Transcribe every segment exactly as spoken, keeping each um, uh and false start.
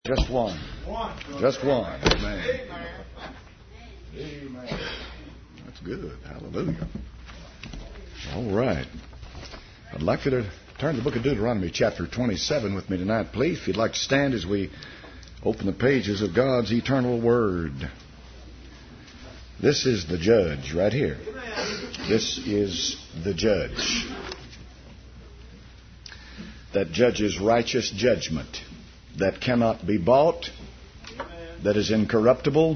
Just one. Just one. Amen. Amen. That's good. Hallelujah. All right. I'd like you to turn to the book of Deuteronomy chapter twenty-seven with me tonight, please. If you'd like to stand as we open the pages of God's eternal Word. This is the judge right here. This is the judge that judges righteous judgment, that cannot be bought, that is incorruptible,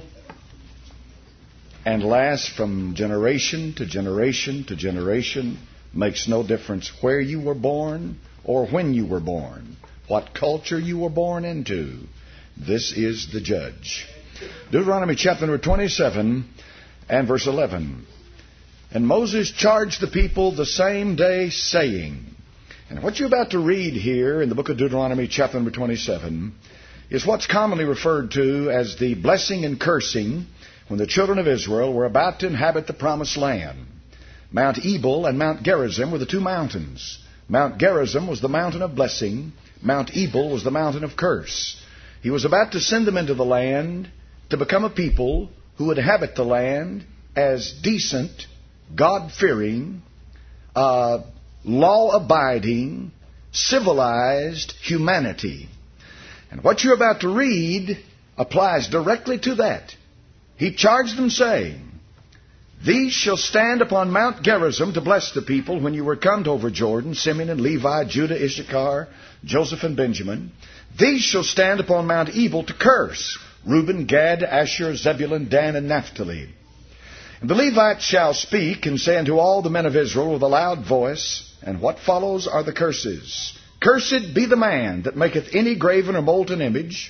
and lasts from generation to generation to generation. Makes no difference where you were born or when you were born, what culture you were born into. This is the judge. Deuteronomy chapter number twenty-seven and verse eleven. And Moses charged the people the same day, saying... And what you're about to read here in the book of Deuteronomy chapter number twenty-seven is what's commonly referred to as the blessing and cursing when the children of Israel were about to inhabit the promised land. Mount Ebal and Mount Gerizim were the two mountains. Mount Gerizim was the mountain of blessing. Mount Ebal was the mountain of curse. He was about to send them into the land to become a people who would inhabit the land as decent, God-fearing, uh, law-abiding, civilized humanity. And what you're about to read applies directly to that. He charged them, saying, These shall stand upon Mount Gerizim to bless the people when you were come to over Jordan, Simeon and Levi, Judah, Issachar, Joseph and Benjamin. These shall stand upon Mount Ebal to curse, Reuben, Gad, Asher, Zebulun, Dan, and Naphtali. And the Levites shall speak and say unto all the men of Israel with a loud voice, and what follows are the curses. Cursed be the man that maketh any graven or molten image,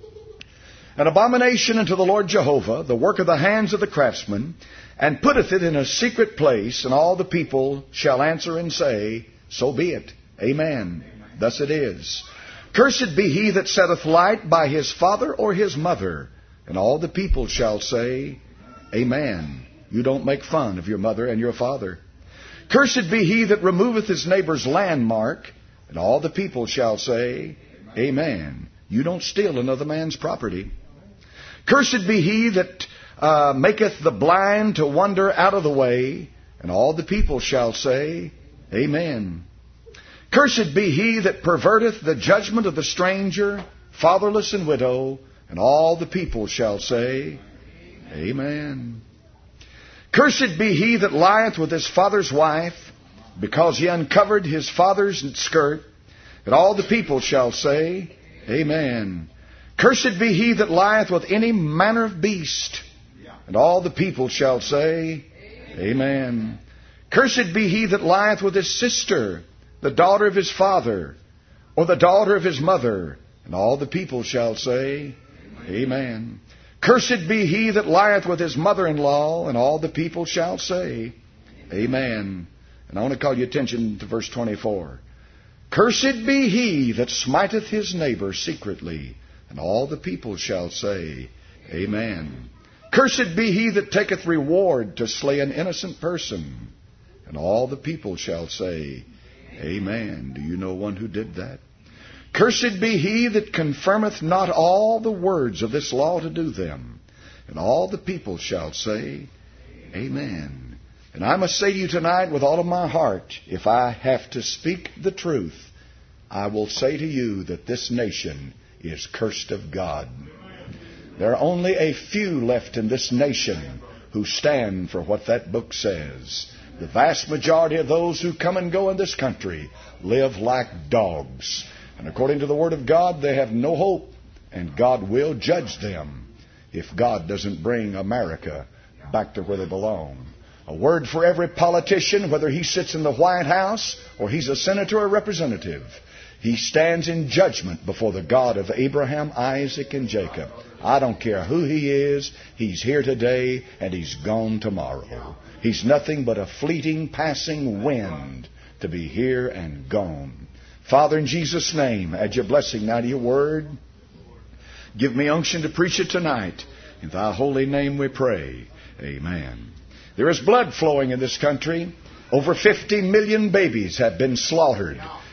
an abomination unto the Lord Jehovah, the work of the hands of the craftsman, and putteth it in a secret place, and all the people shall answer and say, So be it. Amen. Amen. Thus it is. Cursed be he that setteth light by his father or his mother, and all the people shall say, Amen. You don't make fun of your mother and your father. Cursed be he that removeth his neighbor's landmark, and all the people shall say, Amen. You don't steal another man's property. Cursed be he that uh, maketh the blind to wander out of the way, and all the people shall say, Amen. Cursed be he that perverteth the judgment of the stranger, fatherless and widow, and all the people shall say, Amen. Cursed be he that lieth with his father's wife, because he uncovered his father's skirt, and all the people shall say, Amen. Cursed be he that lieth with any manner of beast, and all the people shall say, Amen. Cursed be he that lieth with his sister, the daughter of his father, or the daughter of his mother, and all the people shall say, Amen. Cursed be he that lieth with his mother-in-law, and all the people shall say, Amen. And I want to call your attention to verse twenty-four. Cursed be he that smiteth his neighbor secretly, and all the people shall say, Amen. Cursed be he that taketh reward to slay an innocent person, and all the people shall say, Amen. Do you know one who did that? Cursed be he that confirmeth not all the words of this law to do them, and all the people shall say, Amen. And I must say to you tonight with all of my heart, if I have to speak the truth, I will say to you that this nation is cursed of God. There are only a few left in this nation who stand for what that book says. The vast majority of those who come and go in this country live like dogs. And according to the Word of God, they have no hope, and God will judge them if God doesn't bring America back to where they belong. A word for every politician, whether he sits in the White House or he's a senator or representative. He stands in judgment before the God of Abraham, Isaac, and Jacob. I don't care who he is. He's here today, and he's gone tomorrow. He's nothing but a fleeting, passing wind to be here and gone. Father, in Jesus' name, add your blessing now to your word. Give me unction to preach it tonight. In thy holy name we pray. Amen. There is blood flowing in this country. Over fifty million babies have been slaughtered.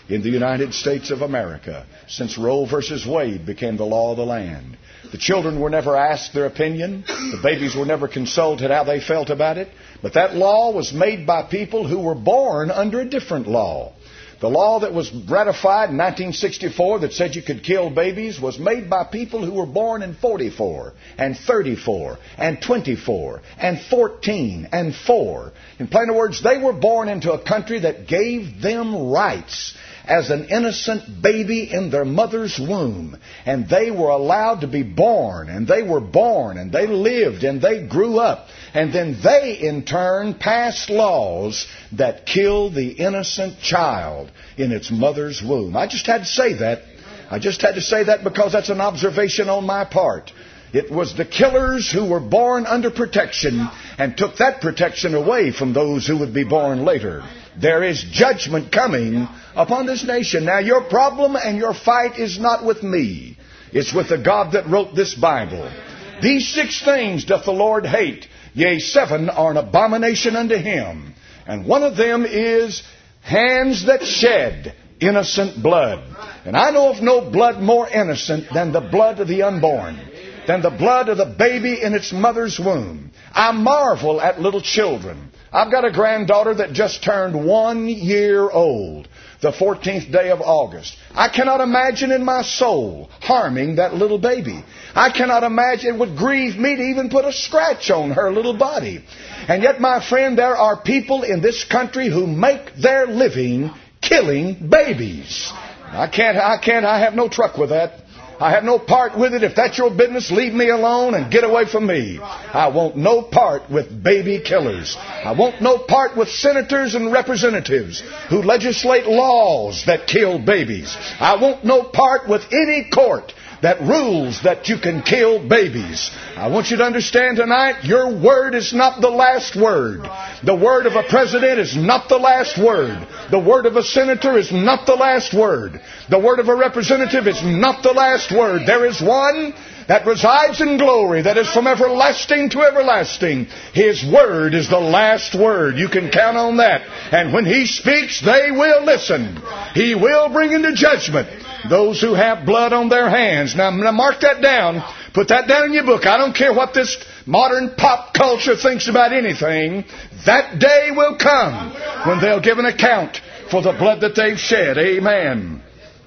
in the United States of America since Roe versus Wade became the law of the land. The children were never asked their opinion. The babies were never consulted how they felt about it. But that law was made by people who were born under a different law. The law that was ratified in nineteen sixty-four that said you could kill babies was made by people who were born in forty-four and thirty-four and twenty-four and fourteen and four. In plain words, they were born into a country that gave them rights as an innocent baby in their mother's womb. And they were allowed to be born, and they were born, and they lived, and they grew up. And then they, in turn, passed laws that killed the innocent child in its mother's womb. I just had to say that. I just had to say that because that's an observation on my part. It was the killers who were born under protection and took that protection away from those who would be born later. There is judgment coming upon this nation. Now, your problem and your fight is not with me. It's with the God that wrote this Bible. These six things doth the Lord hate. Yea, seven are an abomination unto him. And one of them is hands that shed innocent blood. And I know of no blood more innocent than the blood of the unborn, than the blood of the baby in its mother's womb. I marvel at little children. I've got a granddaughter that just turned one year old, the fourteenth day of August. I cannot imagine in my soul harming that little baby. I cannot imagine. It would grieve me to even put a scratch on her little body. And yet, my friend, there are people in this country who make their living killing babies. I can't, I can't, I have no truck with that. I have no part with it. If that's your business, leave me alone and get away from me. I want no part with baby killers. I want no part with senators and representatives who legislate laws that kill babies. I want no part with any court that rules that you can kill babies. I want you to understand tonight, your word is not the last word. The word of a president is not the last word. The word of a senator is not the last word. The word of a representative is not the last word. There is one that resides in glory, that is from everlasting to everlasting. His word is the last word. You can count on that. And when he speaks, they will listen. He will bring into judgment those who have blood on their hands. Now, now mark that down. Put that down in your book. I don't care what this modern pop culture thinks about anything. That day will come when they'll give an account for the blood that they've shed. Amen.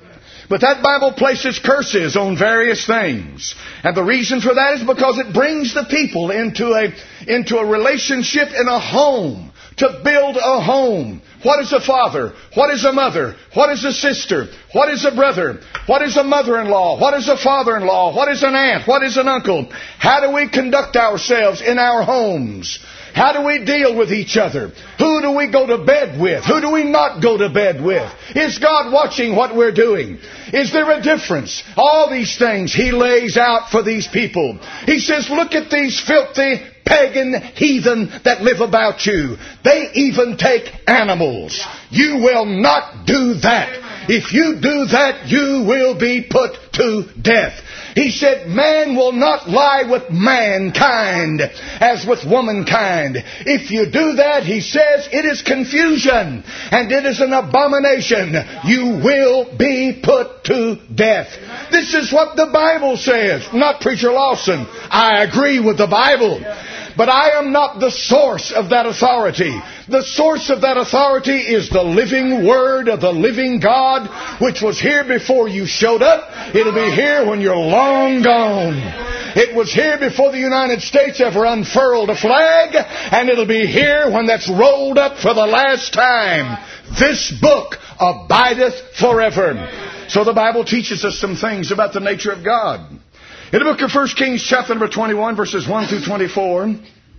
But that Bible places curses on various things. And the reason for that is because it brings the people into a, into a relationship in a home. To build a home. What is a father? What is a mother? What is a sister? What is a brother? What is a mother-in-law? What is a father-in-law? What is an aunt? What is an uncle? How do we conduct ourselves in our homes? How do we deal with each other? Who do we go to bed with? Who do we not go to bed with? Is God watching what we're doing? Is there a difference? All these things He lays out for these people. He says, look at these filthy pagan heathen that live about you. They even take animals. You will not do that. If you do that, you will be put to death. He said, man will not lie with mankind as with womankind. If you do that, he says, it is confusion and it is an abomination. You will be put to death. This is what the Bible says, not Preacher Lawson. I agree with the Bible. But I am not the source of that authority. The source of that authority is the living Word of the living God, which was here before you showed up. It'll be here when you're long gone. It was here before the United States ever unfurled a flag, and it'll be here when that's rolled up for the last time. This book abideth forever. So the Bible teaches us some things about the nature of God. In the book of First Kings, chapter number twenty-one, verses one through twenty-four,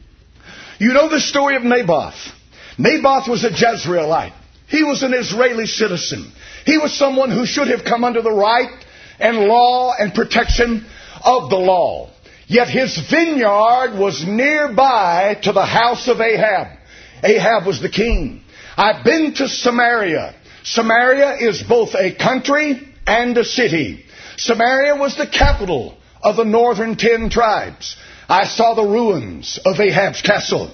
you know the story of Naboth. Naboth was a Jezreelite. He was an Israeli citizen. He was someone who should have come under the right and law and protection of the law. Yet his vineyard was nearby to the house of Ahab. Ahab was the king. I've been to Samaria. Samaria is both a country and a city. Samaria was the capital of the northern ten tribes. I saw the ruins of Ahab's castle.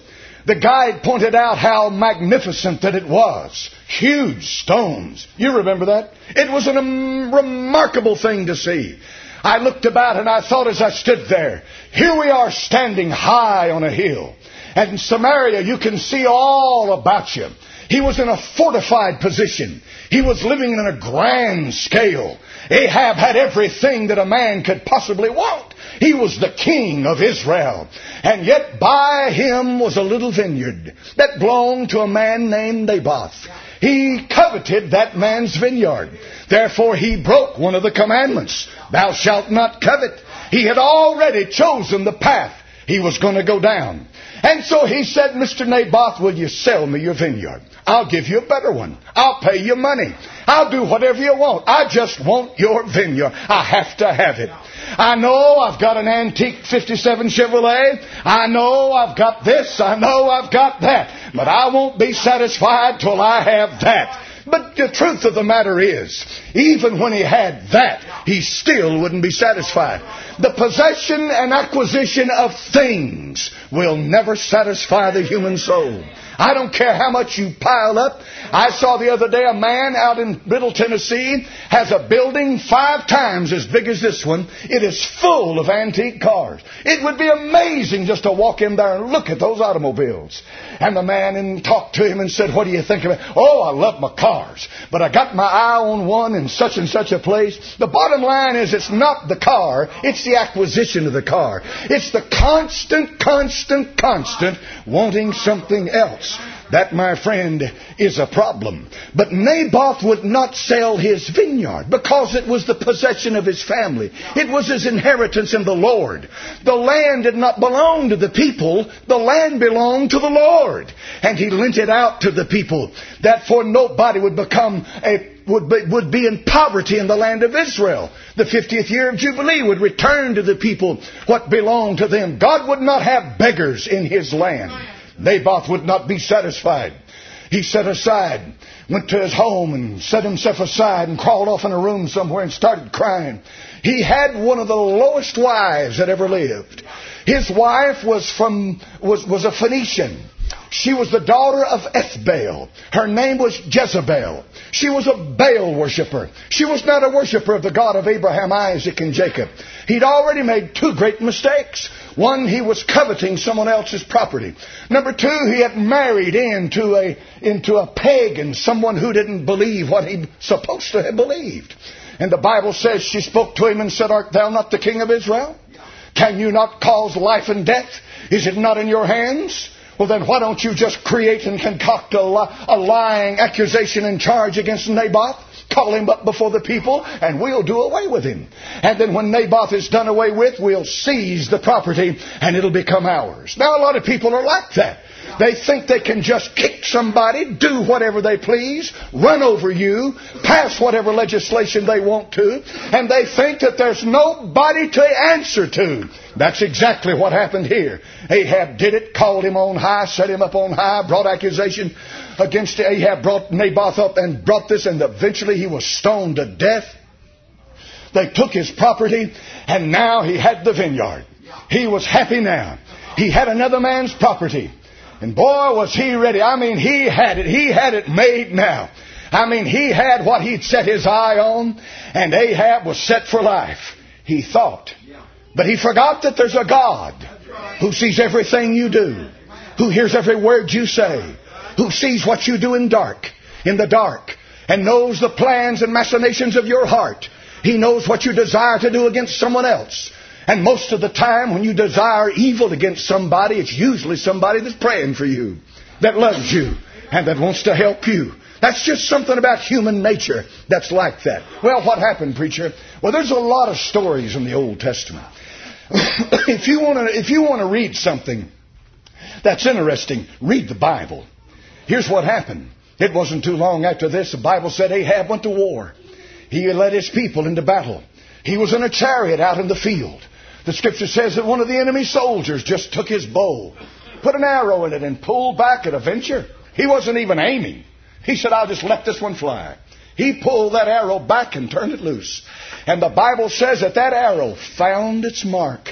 The guide pointed out how magnificent that it was. Huge stones. You remember that? It was a um, remarkable thing to see. I looked about and I thought as I stood there, here we are standing high on a hill. And in Samaria you can see all about you. He was in a fortified position. He was living in a grand scale. Ahab had everything that a man could possibly want. He was the king of Israel. And yet by him was a little vineyard that belonged to a man named Naboth. He coveted that man's vineyard. Therefore he broke one of the commandments. Thou shalt not covet. He had already chosen the path he was going to go down. And so he said, Mister Naboth, will you sell me your vineyard? I'll give you a better one. I'll pay you money. I'll do whatever you want. I just want your vineyard. I have to have it. I know I've got an antique fifty-seven Chevrolet. I know I've got this. I know I've got that. But I won't be satisfied till I have that. But the truth of the matter is, even when he had that, he still wouldn't be satisfied. The possession and acquisition of things will never satisfy the human soul. I don't care how much you pile up. I saw the other day a man out in Middle Tennessee has a building five times as big as this one. It is full of antique cars. It would be amazing just to walk in there and look at those automobiles. And the man and talked to him and said, what do you think of it? Oh, I love my cars, but I got my eye on one in such and such a place. The bottom line is it's not the car, it's the acquisition of the car. It's the constant, constant, constant wanting something else. That, my friend, is a problem. But Naboth would not sell his vineyard because it was the possession of his family. It was his inheritance in the Lord. The land did not belong to the people. The land belonged to the Lord. And he lent it out to the people, that for nobody would become a would be, would be in poverty in the land of Israel. The fiftieth year of Jubilee would return to the people what belonged to them. God would not have beggars in his land. Naboth would not be satisfied. He set aside, went to his home and set himself aside and crawled off in a room somewhere and started crying. He had one of the lowest wives that ever lived. His wife was from was, was a Phoenician. She was the daughter of Ethbaal. Her name was Jezebel. She was a Baal worshiper. She was not a worshiper of the God of Abraham, Isaac, and Jacob. He'd already made two great mistakes. One, he was coveting someone else's property. Number two, he had married into a, into a pagan, someone who didn't believe what he supposed to have believed. And the Bible says she spoke to him and said, art thou not the king of Israel? Can you not cause life and death? Is it not in your hands? Well, then why don't you just create and concoct a, li- a lying accusation and charge against Naboth? Call him up before the people and we'll do away with him. And then when Naboth is done away with, we'll seize the property and it'll become ours. Now, a lot of people are like that. They think they can just kick somebody, do whatever they please, run over you, pass whatever legislation they want to, and they think that there's nobody to answer to. That's exactly what happened here. Ahab did it, called him on high, set him up on high, brought accusation against Ahab, brought Naboth up and brought this, and eventually he was stoned to death. They took his property, and now he had the vineyard. He was happy now. He had another man's property. And boy, was he ready. I mean, he had it. He had it made now. I mean, he had what he'd set his eye on, and Ahab was set for life, he thought. But he forgot that there's a God who sees everything you do, who hears every word you say, who sees what you do in dark, in the dark, and knows the plans and machinations of your heart. He knows what you desire to do against someone else. And most of the time when you desire evil against somebody, it's usually somebody that's praying for you, that loves you, and that wants to help you. That's just something about human nature that's like that. Well, what happened, preacher? Well, there's a lot of stories in the Old Testament. If you want to, if you want to read something that's interesting, read the Bible. Here's what happened. It wasn't too long after this, the Bible said Ahab went to war. He led his people into battle. He was in a chariot out in the field. The scripture says that one of the enemy soldiers just took his bow, put an arrow in it, and pulled back at a venture. He wasn't even aiming. He said, I'll just let this one fly. He pulled that arrow back and turned it loose. And the Bible says that that arrow found its mark.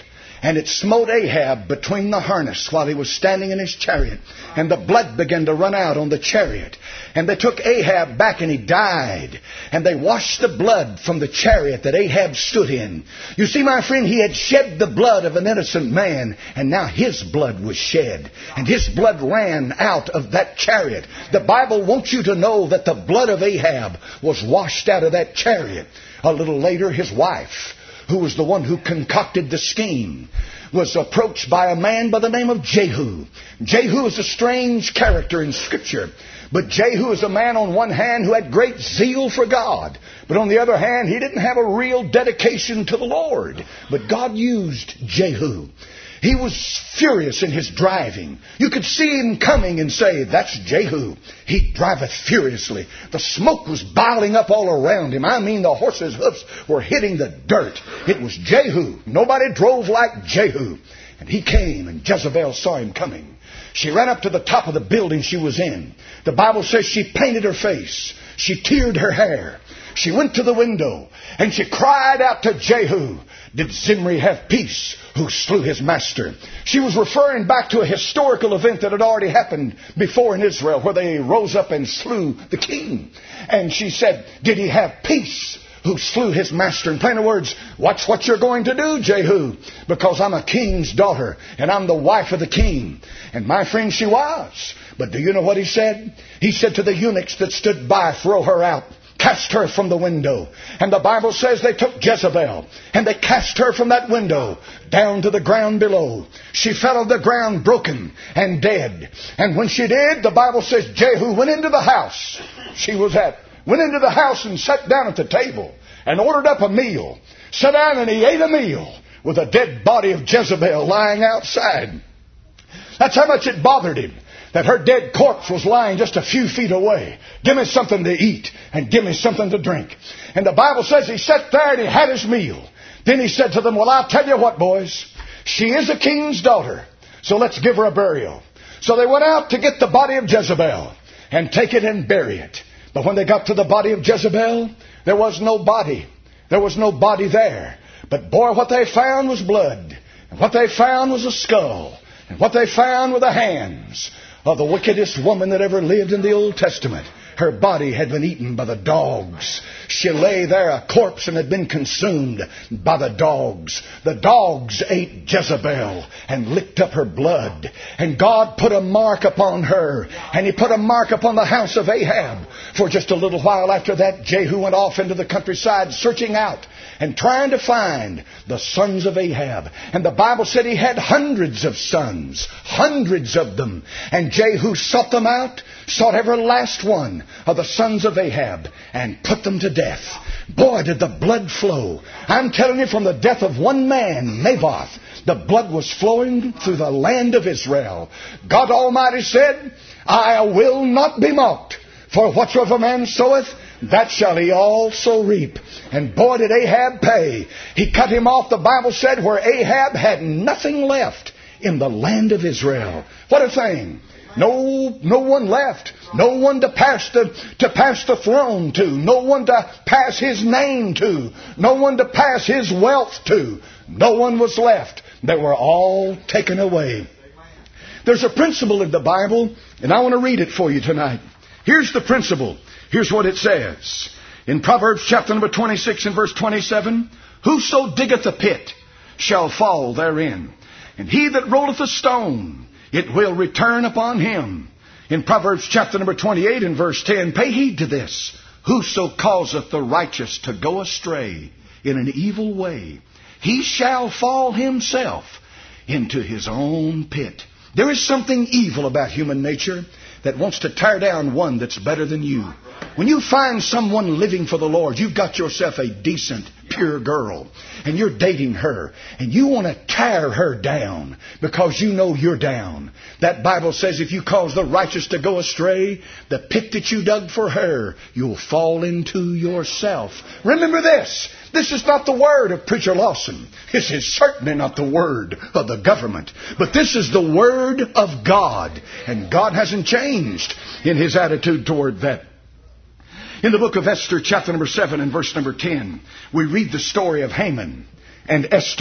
And it smote Ahab between the harness while he was standing in his chariot. And the blood began to run out on the chariot. And they took Ahab back and he died. And they washed the blood from the chariot that Ahab stood in. You see, my friend, he had shed the blood of an innocent man. And now his blood was shed. And his blood ran out of that chariot. The Bible wants you to know that the blood of Ahab was washed out of that chariot. A little later, his wife, who was the one who concocted the scheme, was approached by a man by the name of Jehu. Jehu is a strange character in Scripture. But Jehu is a man on one hand who had great zeal for God. But on the other hand, he didn't have a real dedication to the Lord. But God used Jehu. He was furious in his driving. You could see him coming and say, that's Jehu. He driveth furiously. The smoke was boiling up all around him. I mean, the horse's hoofs were hitting the dirt. It was Jehu. Nobody drove like Jehu. And he came, and Jezebel saw him coming. She ran up to the top of the building she was in. The Bible says she painted her face. She teared her hair. She went to the window, and she cried out to Jehu, did Zimri have peace who slew his master? She was referring back to a historical event that had already happened before in Israel, where they rose up and slew the king. And she said, did he have peace who slew his master? In plain words, watch what you're going to do, Jehu, because I'm a king's daughter, and I'm the wife of the king. And my friend, she was. But do you know what he said? He said to the eunuchs that stood by, throw her out. Cast her from the window. And the Bible says they took Jezebel and they cast her from that window down to the ground below. She fell on the ground broken and dead. And when she did, the Bible says Jehu went into the house she was at. Went into the house and sat down at the table and ordered up a meal. Sat down and he ate a meal with a dead body of Jezebel lying outside. That's how much it bothered him that her dead corpse was lying just a few feet away. Give me something to eat and give me something to drink. And the Bible says he sat there and he had his meal. Then he said to them, well, I'll tell you what, boys. She is a king's daughter, so let's give her a burial. So they went out to get the body of Jezebel and take it and bury it. But when they got to the body of Jezebel, there was no body. There was no body there. But boy, what they found was blood. And what they found was a skull. And what they found were the hands of the wickedest woman that ever lived in the Old Testament. Her body had been eaten by the dogs. She lay there a corpse and had been consumed by the dogs. The dogs ate Jezebel and licked up her blood. And God put a mark upon her. And He put a mark upon the house of Ahab. For just a little while after that, Jehu went off into the countryside searching out and trying to find the sons of Ahab. And the Bible said he had hundreds of sons. Hundreds of them. And Jehu sought them out, sought every last one of the sons of Ahab, and put them to death. Boy, did the blood flow. I'm telling you, from the death of one man, Naboth, the blood was flowing through the land of Israel. God Almighty said, I will not be mocked. For whatsoever man soweth, that shall he also reap. And boy, did Ahab pay. He cut him off, the Bible said, where Ahab had nothing left in the land of Israel. What a thing. No, no one left. No one to pass the, to pass the throne to. No one to pass his name to. No one to pass his wealth to. No one was left. They were all taken away. There's a principle in the Bible, and I want to read it for you tonight. Here's the principle. Here's what it says. In Proverbs chapter number twenty-six and verse twenty-seven, whoso diggeth a pit shall fall therein, and he that rolleth a stone, it will return upon him. In Proverbs chapter number twenty-eight and verse ten, pay heed to this. Whoso causeth the righteous to go astray in an evil way, he shall fall himself into his own pit. There is something evil about human nature that wants to tear down one that's better than you. When you find someone living for the Lord, you've got yourself a decent, pure girl, and you're dating her, and you want to tear her down because you know you're down. That Bible says if you cause the righteous to go astray, the pit that you dug for her, you'll fall into yourself. Remember this. This is not the word of Preacher Lawson. This is certainly not the word of the government. But this is the word of God. And God hasn't changed in His attitude toward that. In the book of Esther, chapter number seven and verse number ten, we read the story of Haman and Esther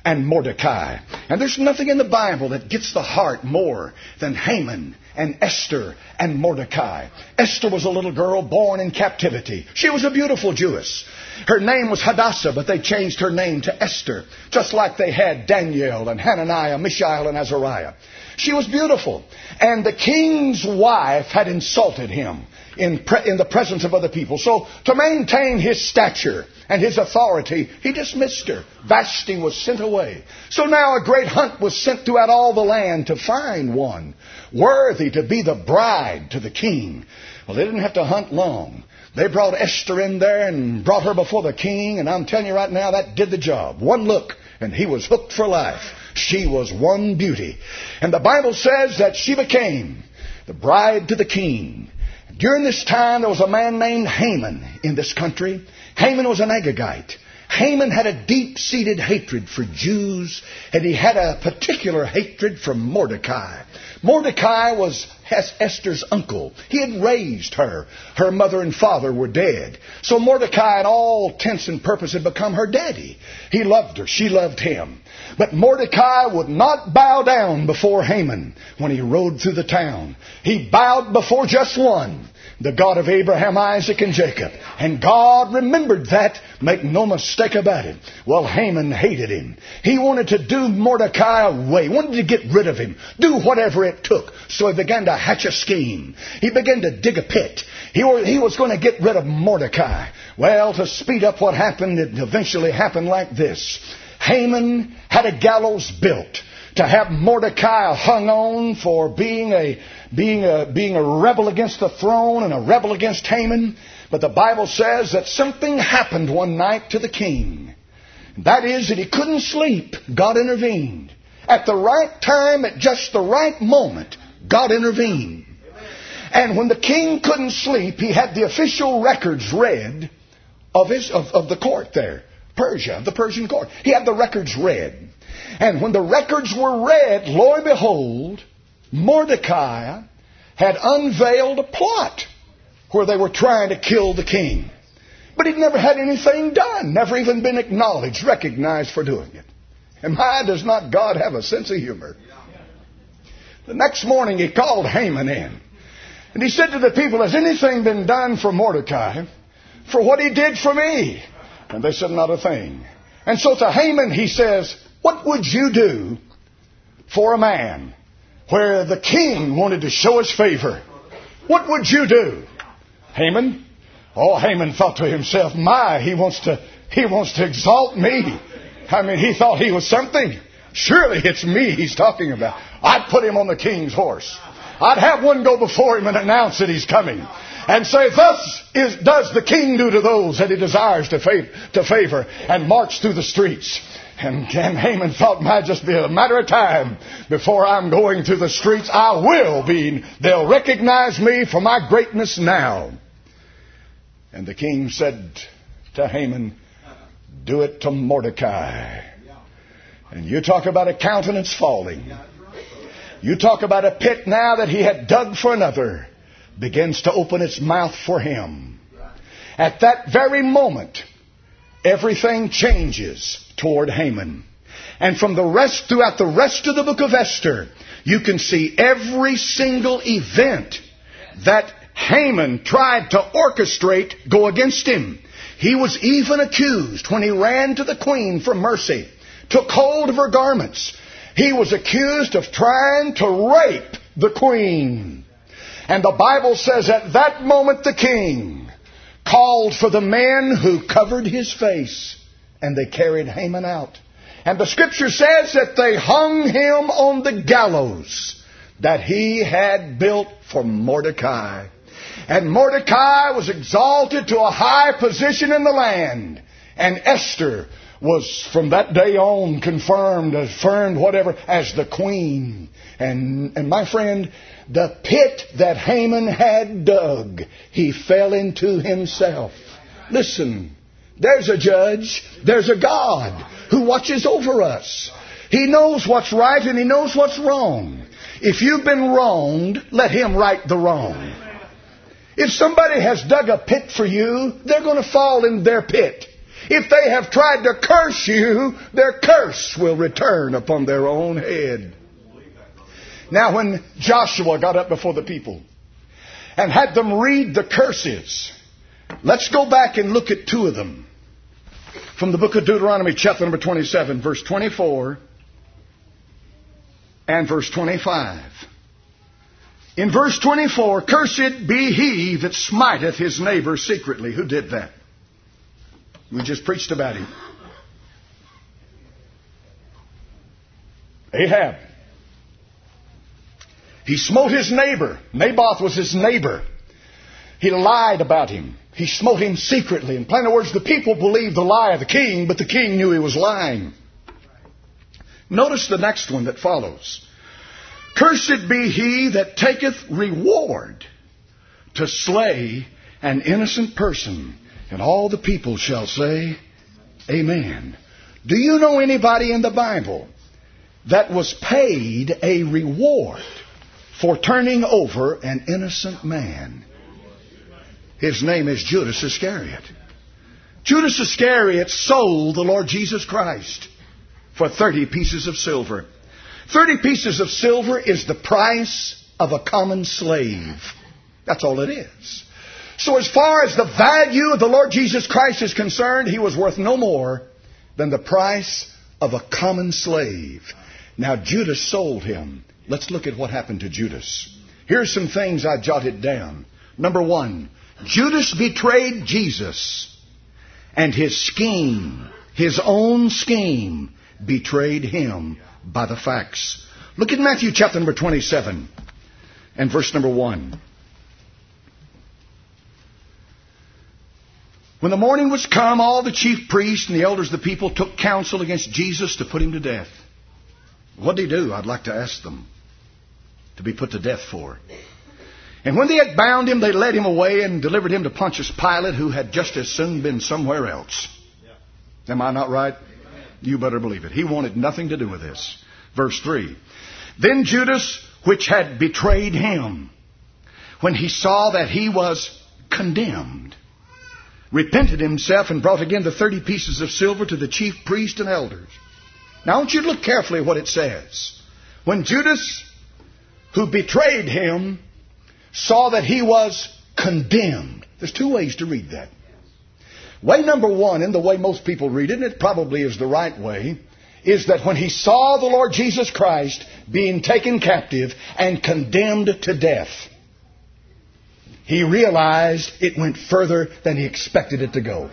and Mordecai. And there's nothing in the Bible that gets the heart more than Haman and Esther and Mordecai. Esther was a little girl born in captivity. She was a beautiful Jewess. Her name was Hadassah, but they changed her name to Esther, just like they had Daniel and Hananiah, Mishael and Azariah. She was beautiful. And the king's wife had insulted him in, pre- in the presence of other people. So to maintain his stature and his authority, he dismissed her. Vashti was sent away. So now a great hunt was sent throughout all the land to find one worthy to be the bride to the king. Well, they didn't have to hunt long. They brought Esther in there and brought her before the king. And I'm telling you right now, that did the job. One look, and he was hooked for life. She was one beauty. And the Bible says that she became the bride to the king. During this time, there was a man named Haman in this country. Haman was an Agagite. Haman had a deep-seated hatred for Jews, and he had a particular hatred for Mordecai. Mordecai was Esther's uncle. He had raised her. Her mother and father were dead. So Mordecai, in all intents and purposes, had become her daddy. He loved her. She loved him. But Mordecai would not bow down before Haman when he rode through the town. He bowed before just one, the God of Abraham, Isaac, and Jacob. And God remembered that. Make no mistake about it. Well, Haman hated him. He wanted to do Mordecai away. Wanted to get rid of him. Do whatever it took. So he began to hatch a scheme. He began to dig a pit. He was going to get rid of Mordecai. Well, to speed up what happened, it eventually happened like this. Haman had a gallows built to have Mordecai hung on for being a being a being a rebel against the throne and a rebel against Haman. But the Bible says that something happened one night to the king. That is that he couldn't sleep. God intervened. At the right time, at just the right moment, God intervened. And when the king couldn't sleep, he had the official records read of his of, of the court there. Persia, the Persian court. He had the records read. And when the records were read, lo and behold, Mordecai had unveiled a plot where they were trying to kill the king. But he'd never had anything done, never even been acknowledged, recognized for doing it. And my, does not God have a sense of humor? The next morning he called Haman in. And he said to the people, has anything been done for Mordecai for what he did for me? And they said, not a thing. And so to Haman he says, what would you do for a man where the king wanted to show his favor? What would you do? Haman? Oh, Haman thought to himself, my, he wants to, he wants to exalt me. I mean, he thought he was something. Surely it's me he's talking about. I'd put him on the king's horse. I'd have one go before him and announce that he's coming. And say, thus is, does the king do to those that he desires to, fav- to favor, and march through the streets. And, and Haman thought, might just be a matter of time before I'm going through the streets. I will be. They'll recognize me for my greatness now. And the king said to Haman, do it to Mordecai. And you talk about a countenance falling. You talk about a pit now that he had dug for another begins to open its mouth for him. At that very moment, everything changes toward Haman. And from the rest, throughout the rest of the book of Esther, you can see every single event that Haman tried to orchestrate go against him. He was even accused when he ran to the queen for mercy, took hold of her garments. He was accused of trying to rape the queen. And the Bible says at that moment the king called for the men who covered his face, and they carried Haman out. And the scripture says that they hung him on the gallows that he had built for Mordecai. And Mordecai was exalted to a high position in the land. And Esther was from that day on confirmed, affirmed, whatever, as the queen. And, and my friend, the pit that Haman had dug, he fell into himself. Listen, there's a judge, there's a God who watches over us. He knows what's right and he knows what's wrong. If you've been wronged, let him right the wrong. If somebody has dug a pit for you, they're going to fall in their pit. If they have tried to curse you, their curse will return upon their own head. Now when Joshua got up before the people and had them read the curses, let's go back and look at two of them. From the book of Deuteronomy, chapter number twenty-seven, verse twenty-four and verse twenty-five. In verse twenty-four, cursed be he that smiteth his neighbor secretly. Who did that? We just preached about him. Ahab. He smote his neighbor. Naboth was his neighbor. He lied about him. He smote him secretly. In plain words, the people believed the lie of the king, but the king knew he was lying. Notice the next one that follows. Cursed be he that taketh reward to slay an innocent person. And all the people shall say, Amen. Do you know anybody in the Bible that was paid a reward for turning over an innocent man? His name is Judas Iscariot. Judas Iscariot sold the Lord Jesus Christ for thirty pieces of silver. Thirty pieces of silver is the price of a common slave. That's all it is. So as far as the value of the Lord Jesus Christ is concerned, He was worth no more than the price of a common slave. Now Judas sold Him. Let's look at what happened to Judas. Here's some things I jotted down. Number one, Judas betrayed Jesus, and his scheme, his own scheme, betrayed him by the facts. Look at Matthew chapter number twenty-seven and verse number one. When the morning was come, all the chief priests and the elders of the people took counsel against Jesus to put him to death. What did he do? I'd like to ask them. To be put to death for. And when they had bound him, they led him away and delivered him to Pontius Pilate, who had just as soon been somewhere else. Yeah. Am I not right? Amen. You better believe it. He wanted nothing to do with this. Verse three. Then Judas, which had betrayed him, when he saw that he was condemned, repented himself and brought again the thirty pieces of silver to the chief priest and elders. Now I want you to look carefully at what it says. When Judas, who betrayed him, saw that he was condemned. There's two ways to read that. Way number one, in the way most people read it, and it probably is the right way, is that when he saw the Lord Jesus Christ being taken captive and condemned to death, he realized it went further than he expected it to go.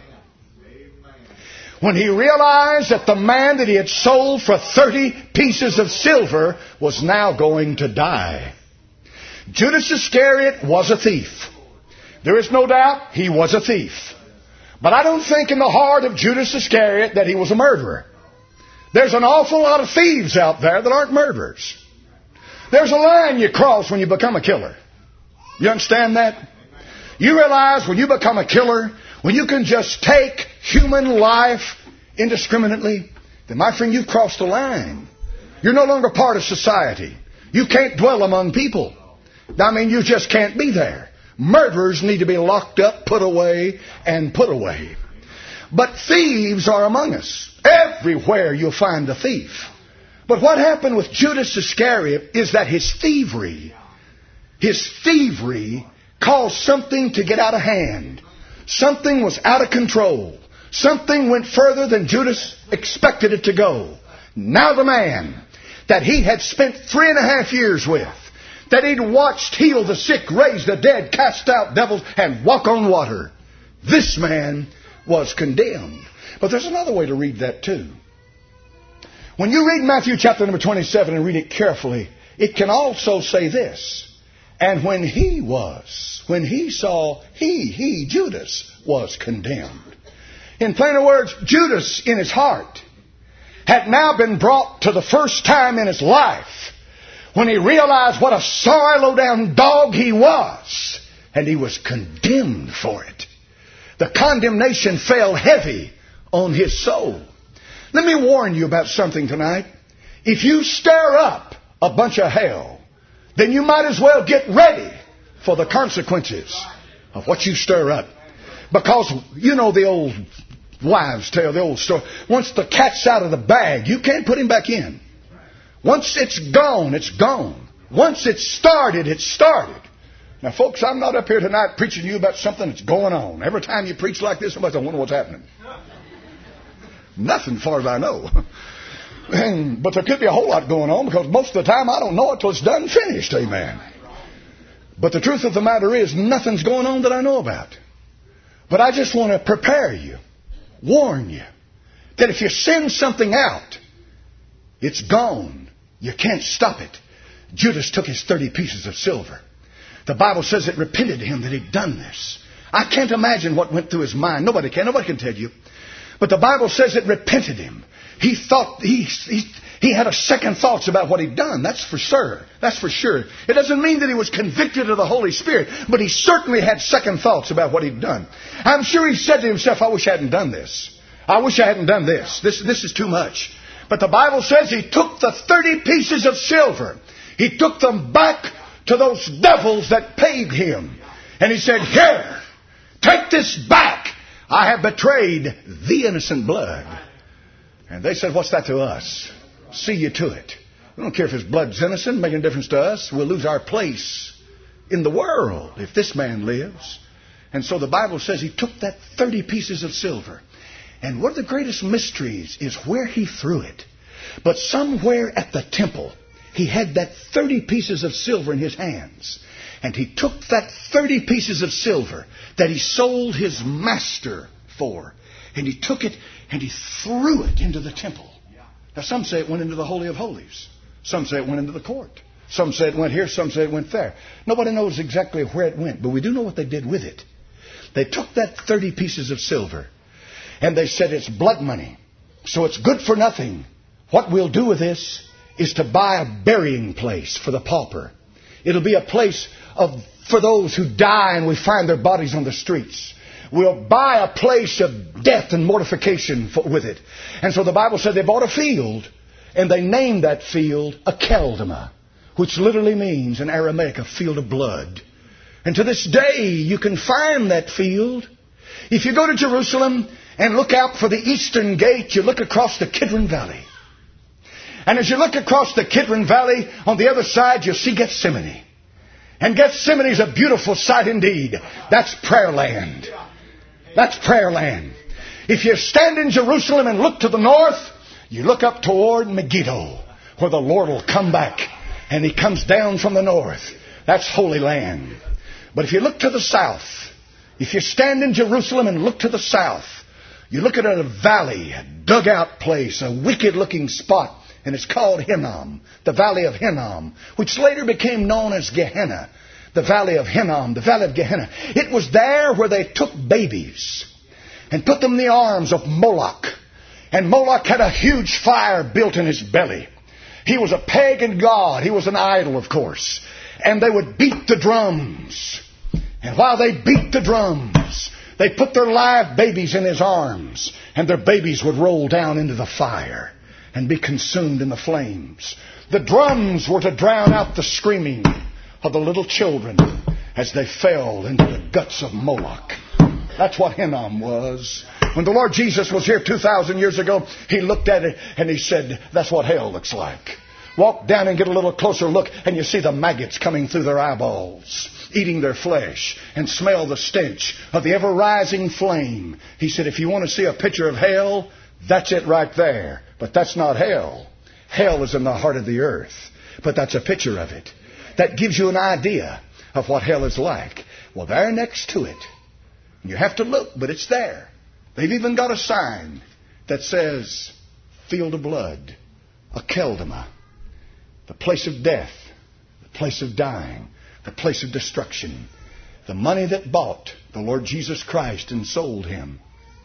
When he realized that the man that he had sold for thirty pieces of silver was now going to die. Judas Iscariot was a thief. There is no doubt he was a thief. But I don't think in the heart of Judas Iscariot that he was a murderer. There's an awful lot of thieves out there that aren't murderers. There's a line you cross when you become a killer. You understand that? You realize when you become a killer, when you can just take human life indiscriminately, then my friend, you've crossed the line. You're no longer part of society. You can't dwell among people. I mean, you just can't be there. Murderers need to be locked up, put away, and put away. But thieves are among us. Everywhere you'll find a thief. But what happened with Judas Iscariot is that his thievery, his thievery caused something to get out of hand. Something was out of control. Something went further than Judas expected it to go. Now the man that he had spent three and a half years with, that he'd watched heal the sick, raise the dead, cast out devils, and walk on water, this man was condemned. But there's another way to read that too. When you read Matthew chapter number twenty-seven and read it carefully, it can also say this. And when he was, when he saw, he, he, Judas, was condemned. In plainer words, Judas in his heart had now been brought to the first time in his life when he realized what a sorry, low-down dog he was. And he was condemned for it. The condemnation fell heavy on his soul. Let me warn you about something tonight. If you stir up a bunch of hell, then you might as well get ready for the consequences of what you stir up. Because, you know the old Wives tell the old story. Once the cat's out of the bag, you can't put him back in. Once it's gone, it's gone. Once it's started, it's started. Now, folks, I'm not up here tonight preaching to you about something that's going on. Every time you preach like this, somebody says, I wonder what's happening. Nothing, as far as I know. But there could be a whole lot going on, because most of the time I don't know it till it's done and finished. Amen. But the truth of the matter is, nothing's going on that I know about. But I just want to prepare you, warn you, that if you send something out, it's gone. You can't stop it. Judas took his thirty pieces of silver. The Bible says it repented him that he'd done this. I can't imagine what went through his mind. Nobody can. Nobody can tell you. But the Bible says it repented him. He thought, he, he, he had a second thoughts about what he'd done. That's for sure. That's for sure. It doesn't mean that he was convicted of the Holy Spirit, but he certainly had second thoughts about what he'd done. I'm sure he said to himself, I wish I hadn't done this. I wish I hadn't done this. This, this is too much. But the Bible says he took the thirty pieces of silver. He took them back to those devils that paid him. And he said, here, take this back. I have betrayed the innocent blood. And they said, what's that to us? See you to it. We don't care if his blood's innocent, making a difference to us. We'll lose our place in the world if this man lives. And so the Bible says he took that thirty pieces of silver. And one of the greatest mysteries is where he threw it. But somewhere at the temple, he had that thirty pieces of silver in his hands. And he took that thirty pieces of silver that he sold his master for. And he took it and he threw it into the temple. Now some say it went into the Holy of Holies. Some say it went into the court. Some say it went here. Some say it went there. Nobody knows exactly where it went. But we do know what they did with it. They took that thirty pieces of silver. And they said it's blood money. So it's good for nothing. What we'll do with this is to buy a burying place for the pauper. It'll be a place of for those who die and we find their bodies on the streets. We'll buy a place of death and mortification for, with it. And so the Bible said they bought a field, and they named that field Akeldama, which literally means in Aramaic a field of blood. And to this day you can find that field. If you go to Jerusalem and look out for the eastern gate, you look across the Kidron Valley. And as you look across the Kidron Valley, on the other side you'll see Gethsemane. And Gethsemane is a beautiful sight indeed. That's prayer land. That's prayer land. If you stand in Jerusalem and look to the north, you look up toward Megiddo, where the Lord will come back. And He comes down from the north. That's Holy Land. But if you look to the south, if you stand in Jerusalem and look to the south, you look at a valley, a dug-out place, a wicked-looking spot. And it's called Hinnom, the Valley of Hinnom, which later became known as Gehenna. The Valley of Hinnom, the Valley of Gehenna. It was there where they took babies and put them in the arms of Moloch. And Moloch had a huge fire built in his belly. He was a pagan god. He was an idol, of course. And they would beat the drums. And while they beat the drums, they put their live babies in his arms. And their babies would roll down into the fire and be consumed in the flames. The drums were to drown out the screaming of the little children as they fell into the guts of Moloch. That's what Hinnom was. When the Lord Jesus was here two thousand years ago, He looked at it and He said, that's what hell looks like. Walk down and get a little closer look, and you see the maggots coming through their eyeballs, eating their flesh, and smell the stench of the ever-rising flame. He said, if you want to see a picture of hell, that's it right there. But that's not hell. Hell is in the heart of the earth. But that's a picture of it. That gives you an idea of what hell is like. Well, there next to it, you have to look, but it's there. They've even got a sign that says, Field of Blood, Akeldama, the place of death, the place of dying, the place of destruction. The money that bought the Lord Jesus Christ and sold Him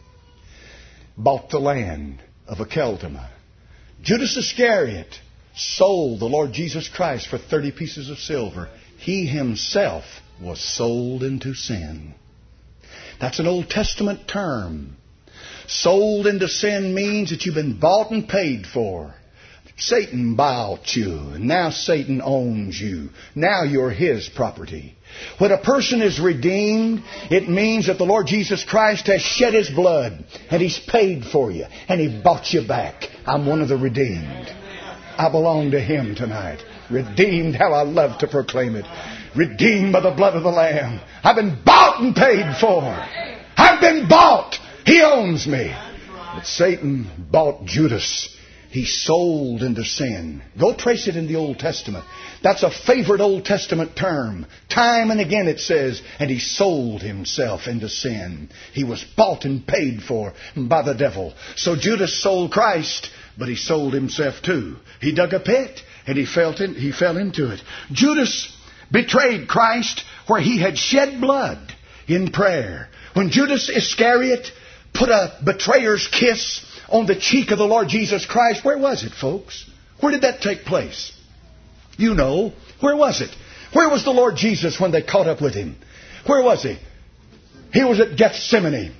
bought the land of Akeldama. Judas Iscariot sold the Lord Jesus Christ for thirty pieces of silver. He himself was sold into sin. That's an Old Testament term. Sold into sin means that you've been bought and paid for. Satan bought you, and now Satan owns you. Now you're his property. When a person is redeemed, it means that the Lord Jesus Christ has shed his blood, and he's paid for you, and he bought you back. I'm one of the redeemed. I belong to him tonight. Redeemed, how I love to proclaim it. Redeemed by the blood of the Lamb. I've been bought and paid for. I've been bought. He owns me. But Satan bought Judas. He sold into sin. Go trace it in the Old Testament. That's a favorite Old Testament term. Time and again it says, and he sold himself into sin. He was bought and paid for by the devil. So Judas sold Christ, but he sold himself too. He dug a pit, and he fell in, he fell into it. Judas betrayed Christ where he had shed blood in prayer. When Judas Iscariot put a betrayer's kiss on the cheek of the Lord Jesus Christ, where was it, folks? Where did that take place? You know. Where was it? Where was the Lord Jesus when they caught up with him? Where was he? He was at Gethsemane.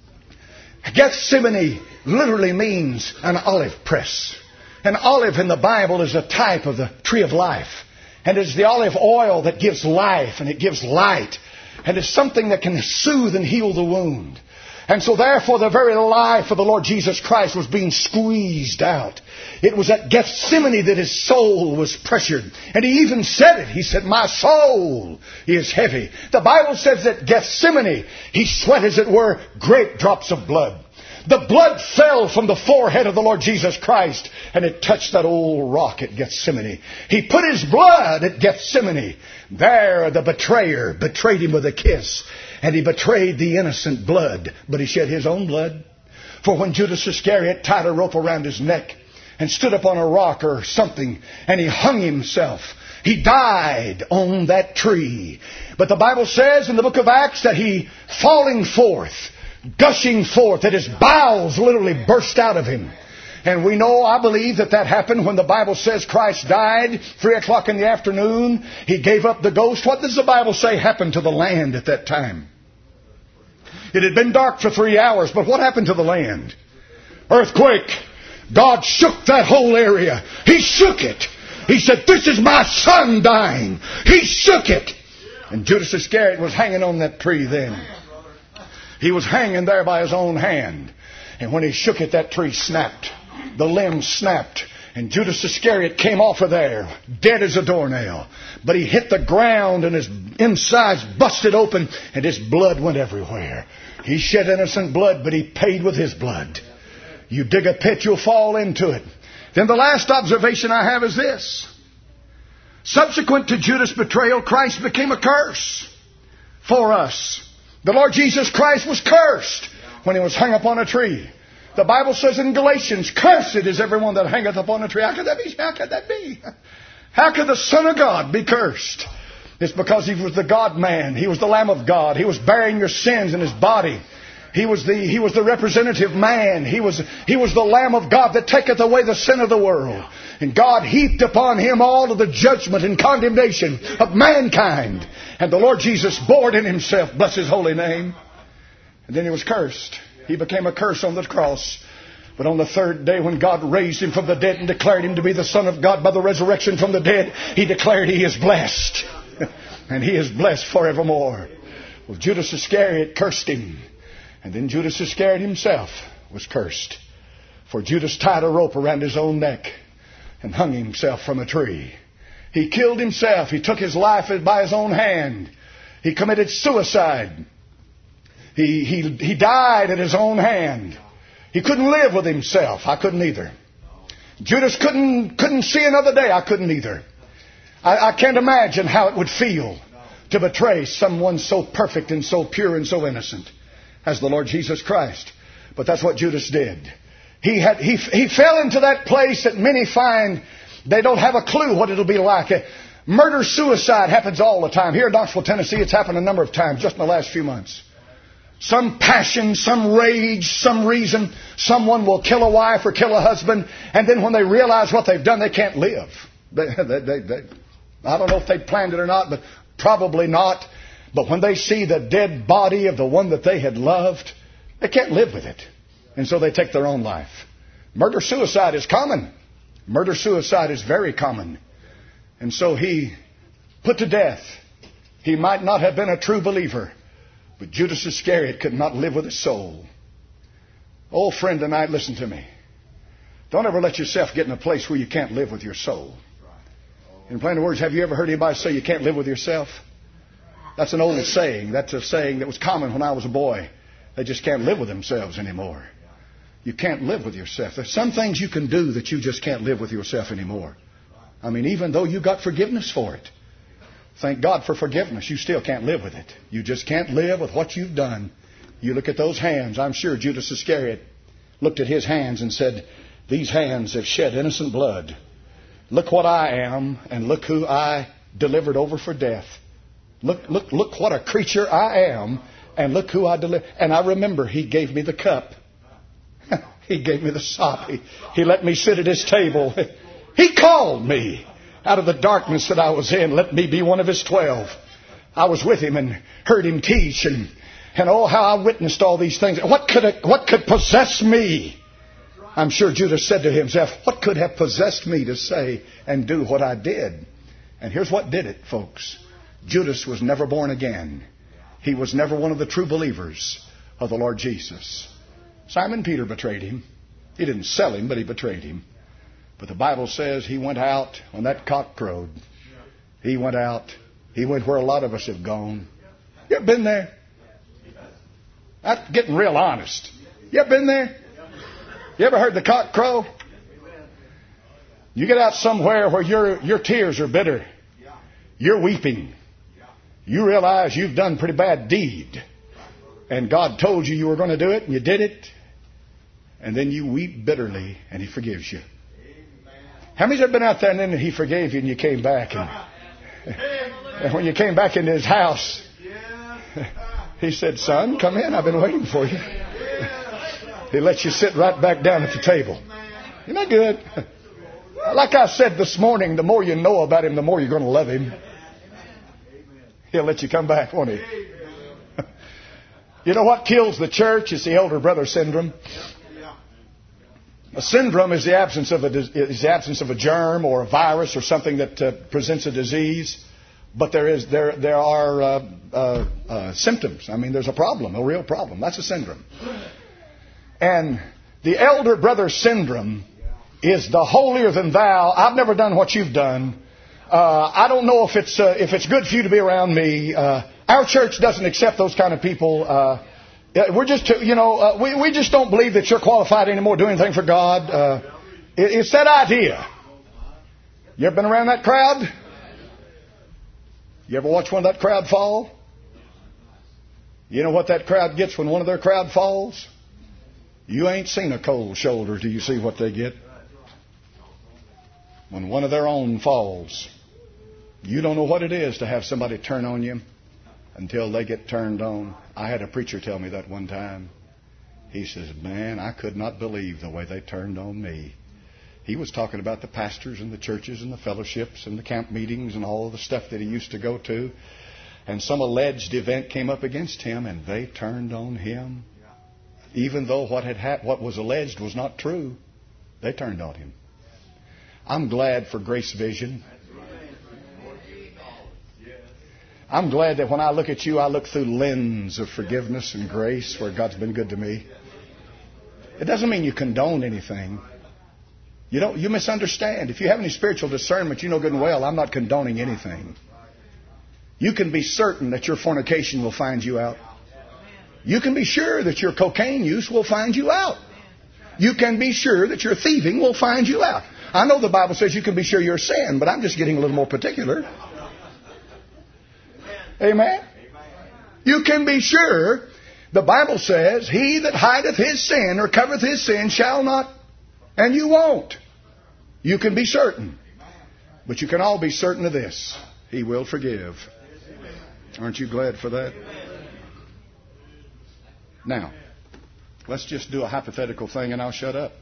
Gethsemane literally means an olive press. An olive in the Bible is a type of the tree of life. And it's the olive oil that gives life and it gives light. And it's something that can soothe and heal the wound. And so therefore the very life of the Lord Jesus Christ was being squeezed out. It was at Gethsemane that his soul was pressured. And he even said it. He said, my soul is heavy. The Bible says that Gethsemane, he sweat as it were great drops of blood. The blood fell from the forehead of the Lord Jesus Christ, and it touched that old rock at Gethsemane. He put his blood at Gethsemane. There the betrayer betrayed him with a kiss, and he betrayed the innocent blood, but he shed his own blood. For when Judas Iscariot tied a rope around his neck and stood up on a rock or something, and he hung himself, he died on that tree. But the Bible says in the book of Acts that he, falling forth, gushing forth, that his bowels literally burst out of him. And we know, I believe, that that happened when the Bible says Christ died, three o'clock in the afternoon. He gave up the ghost. What does the Bible say happened to the land at that time? It had been dark for three hours, but what happened to the land? Earthquake. God shook that whole area. He shook it. He said, this is my son dying. He shook it. And Judas Iscariot was hanging on that tree then. He was hanging there by his own hand. And when he shook it, that tree snapped. The limbs snapped. And Judas Iscariot came off of there, dead as a doornail. But he hit the ground and his insides busted open and his blood went everywhere. He shed innocent blood, but he paid with his blood. You dig a pit, you'll fall into it. Then the last observation I have is this. Subsequent to Judas' betrayal, Christ became a curse for us. The Lord Jesus Christ was cursed when he was hung upon a tree. The Bible says in Galatians, cursed is everyone that hangeth upon a tree. How could that be? How could that be? How could the Son of God be cursed? It's because he was the God-man. He was the Lamb of God. He was bearing your sins in his body. He was the, he was the representative man. He was, he was the Lamb of God that taketh away the sin of the world. And God heaped upon him all of the judgment and condemnation of mankind. And the Lord Jesus bore it in himself. Bless his holy name. And then he was cursed. He became a curse on the cross. But on the third day, when God raised him from the dead and declared him to be the Son of God by the resurrection from the dead, he declared he is blessed. And he is blessed forevermore. Well, Judas Iscariot cursed him. And then Judas Iscariot himself was cursed. For Judas tied a rope around his own neck and hung himself from a tree. He killed himself. He took his life by his own hand. He committed suicide. He, he, he died at his own hand. He couldn't live with himself. I couldn't either. Judas couldn't, couldn't see another day. I couldn't either. I, I can't imagine how it would feel to betray someone so perfect and so pure and so innocent as the Lord Jesus Christ. But that's what Judas did. He had he he fell into that place that many find they don't have a clue what it'll be like. Murder-suicide happens all the time. Here in Knoxville, Tennessee, it's happened a number of times just in the last few months. Some passion, some rage, some reason, someone will kill a wife or kill a husband, and then when they realize what they've done, they can't live. They, they, they, they, I don't know if they planned it or not, but probably not. But when they see the dead body of the one that they had loved, they can't live with it. And so they take their own life. Murder-suicide is common. Murder-suicide is very common. And so he put to death. He might not have been a true believer, but Judas Iscariot could not live with his soul. Oh, friend, tonight, listen to me. Don't ever let yourself get in a place where you can't live with your soul. In plain words, have you ever heard anybody say you can't live with yourself? That's an old saying. That's a saying that was common when I was a boy. They just can't live with themselves anymore. You can't live with yourself. There's some things you can do that you just can't live with yourself anymore. I mean, even though you got forgiveness for it. Thank God for forgiveness. You still can't live with it. You just can't live with what you've done. You look at those hands. I'm sure Judas Iscariot looked at his hands and said, these hands have shed innocent blood. Look what I am, and look who I delivered over for death. Look, look, look what a creature I am, and look who I delivered. And I remember he gave me the cup. He gave me the sop. He, he let me sit at his table. He called me out of the darkness that I was in. Let me be one of his twelve. I was with him and heard him teach, and, and oh, how I witnessed all these things. What could, what could possess me? I'm sure Judas said to himself, what could have possessed me to say and do what I did? And here's what did it, folks. Judas was never born again. He was never one of the true believers of the Lord Jesus. Simon Peter betrayed him. He didn't sell him, but he betrayed him. But the Bible says he went out when that cock crowed. He went out. He went where a lot of us have gone. You ever been there? That's getting real honest. You ever been there? You ever heard the cock crow? You get out somewhere where your your tears are bitter. You're weeping. You realize you've done a pretty bad deed. And God told you you were going to do it, and you did it. And then you weep bitterly, and He forgives you. How many's ever been out there and then He forgave you and you came back? And, and when you came back into His house, He said, son, come in. I've been waiting for you. He lets you sit right back down at the table. Isn't that good? Like I said this morning, the more you know about Him, the more you're going to love Him. He'll let you come back, won't He? You know what kills the church? It's the elder brother syndrome. A syndrome is the absence of a is the absence of a germ or a virus or something that uh, presents a disease. But there is there there are uh, uh, uh, symptoms. I mean, there's a problem, a real problem. That's a syndrome. And the elder brother syndrome is the holier than thou. I've never done what you've done. Uh, I don't know if it's uh, if it's good for you to be around me. Uh, our church doesn't accept those kind of people. Uh, we're just, you know, uh, we we just don't believe that you're qualified anymore to do anything for God. Uh, it, it's that idea. You ever been around that crowd? You ever watch one of that crowd fall? You know what that crowd gets when one of their crowd falls? You ain't seen a cold shoulder till you see what they get. When one of their own falls, you don't know what it is to have somebody turn on you until they get turned on. I had a preacher tell me that one time. He says, man, I could not believe the way they turned on me. He was talking about the pastors and the churches and the fellowships and the camp meetings and all of the stuff that he used to go to. And some alleged event came up against him and they turned on him. Even though what had hap- what was alleged was not true, they turned on him. I'm glad for Grace Vision. I'm glad that when I look at you, I look through the lens of forgiveness and grace where God's been good to me. It doesn't mean you condone anything. You don't, you misunderstand. If you have any spiritual discernment, you know good and well, I'm not condoning anything. You can be certain that your fornication will find you out. You can be sure that your cocaine use will find you out. You can be sure that your thieving will find you out. I know the Bible says you can be sure your sin, but I'm just getting a little more particular. Amen? You can be sure. The Bible says, he that hideth his sin or covereth his sin shall not, and you won't. You can be certain. But you can all be certain of this. He will forgive. Aren't you glad for that? Now, let's just do a hypothetical thing and I'll shut up.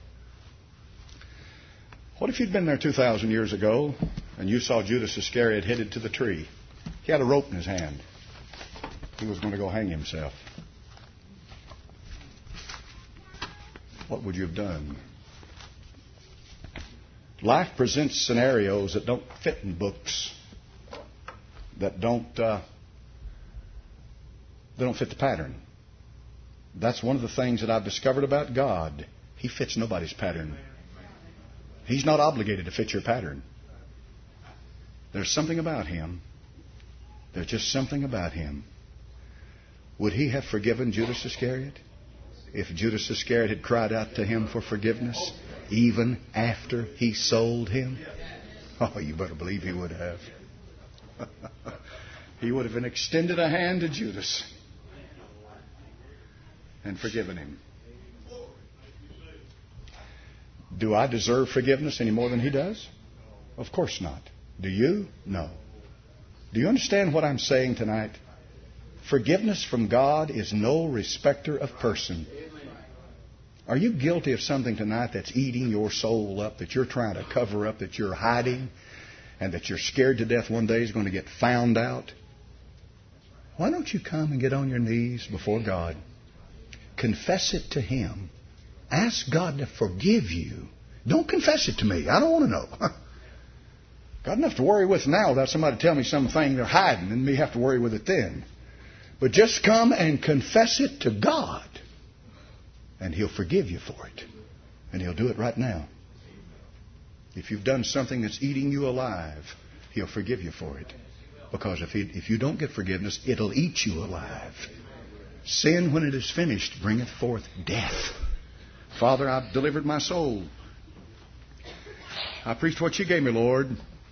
What if you'd been there two thousand years ago and you saw Judas Iscariot headed to the tree? He had a rope in his hand. He was going to go hang himself. What would you have done? Life presents scenarios that don't fit in books, that don't uh, they don't fit the pattern. That's one of the things that I've discovered about God. He fits nobody's pattern. He's not obligated to fit your pattern. There's something about Him. There's just something about Him. Would He have forgiven Judas Iscariot if Judas Iscariot had cried out to Him for forgiveness even after He sold Him? Oh, you better believe He would have. He would have extended a hand to Judas and forgiven him. Do I deserve forgiveness any more than he does? Of course not. Do you? No. Do you understand what I'm saying tonight? Forgiveness from God is no respecter of person. Are you guilty of something tonight that's eating your soul up, that you're trying to cover up, that you're hiding, and that you're scared to death one day is going to get found out? Why don't you come and get on your knees before God? Confess it to Him. Ask God to forgive you. Don't confess it to me. I don't want to know. Got enough to worry with now without somebody telling me something they're hiding and me have to worry with it then. But just come and confess it to God, and He'll forgive you for it. And He'll do it right now. If you've done something that's eating you alive, He'll forgive you for it. Because if, he, if you don't get forgiveness, it'll eat you alive. Sin, when it is finished, bringeth forth death. Father, I've delivered my soul. I preached what You gave me, Lord.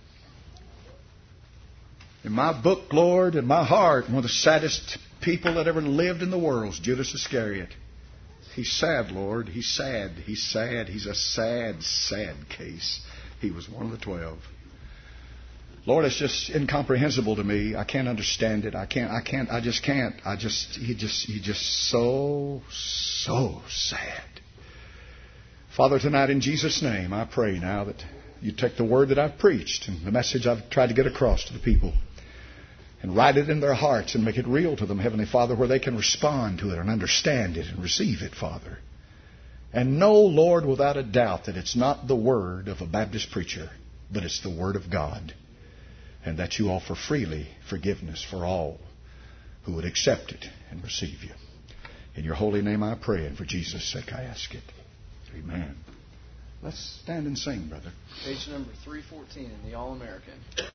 In my book, Lord, in my heart, one of the saddest people that ever lived in the world is Judas Iscariot. He's sad, Lord. He's sad. He's sad. He's a sad, sad case. He was one of the twelve. Lord, it's just incomprehensible to me. I can't understand it. I can't, I can't, I just can't. I just, he just, he just so, so sad. Father, tonight in Jesus' name, I pray now that You take the word that I've preached and the message I've tried to get across to the people and write it in their hearts and make it real to them, Heavenly Father, where they can respond to it and understand it and receive it, Father. And know, Lord, without a doubt that it's not the word of a Baptist preacher, but it's the word of God. And that You offer freely forgiveness for all who would accept it and receive You. In Your holy name I pray, and for Jesus' sake I ask it. Amen. Let's stand and sing, brother. Page number three fourteen in the All-American.